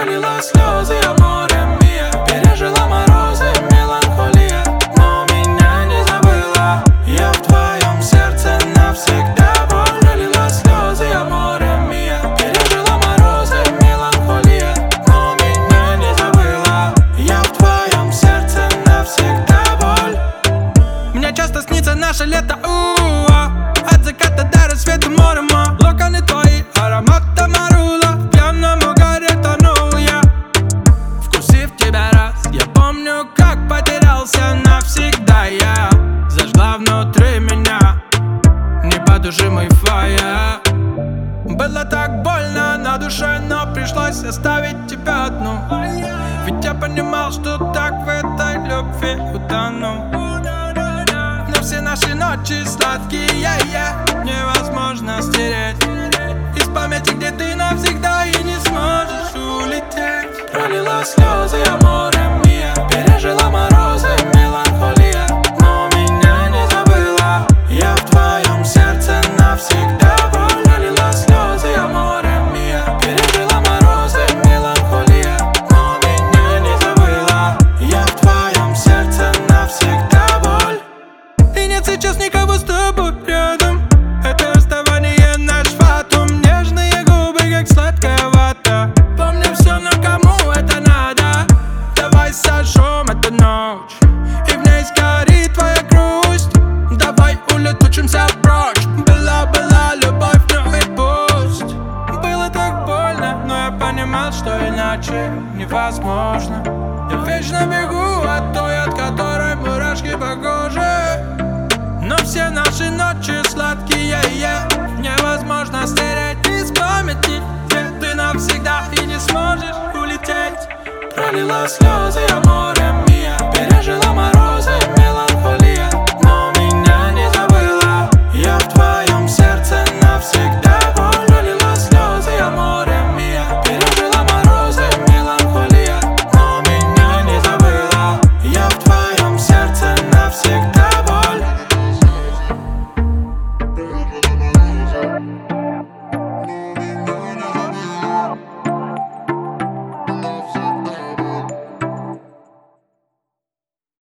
Пролила слезы, я море Мия. Пережила морозы, меланхолия, но меня не забыла. Я в твоем сердце навсегда. Боль пролила слезы, я море Мия. Пережила морозы, меланхолия, но меня не забыла. Я в твоем сердце навсегда. Боль. Мне часто снится наше лето, от заката до рассвета морем. Локоны твои, аромат тамарула. В пьяном угаре тонул я, вкусив тебя раз. Я помню, как потерялся навсегда. Я зажгла внутри меня непотушимый фаер. Было так больно на душе, но пришлось оставить тебя одну. Ведь я понимал, что так в этой любви утону. Но все наши ночи сладкие невозможно стереть из памяти, где ты навсегда и не сможешь улететь. Пролила слезы, я море Мия. Пережила морозы, меланхолия, но меня не забыла. Я в твоем сердце навсегда. Боль. Пролила слезы, я море Мия. Пережила морозы, меланхолия, но меня не забыла. Я в твоем сердце навсегда. Боль. И нет сейчас никого с тобой рядом. Это расставание наш фатум. Нежные губы, как сладкая вата. Помню все, но кому это надо? Давай сожжем эту ночь, и в ней сгорит твоя грусть. Давай улетучимся прочь. Была любовь, но и пусть. Было так больно, но я понимал, что иначе невозможно. Я вечно бегу от той, от которой мурашки по коже. Но все наши ночи сладкие невозможно стереть из памяти, где ты навсегда и не сможешь улететь. Пролила слезы, я море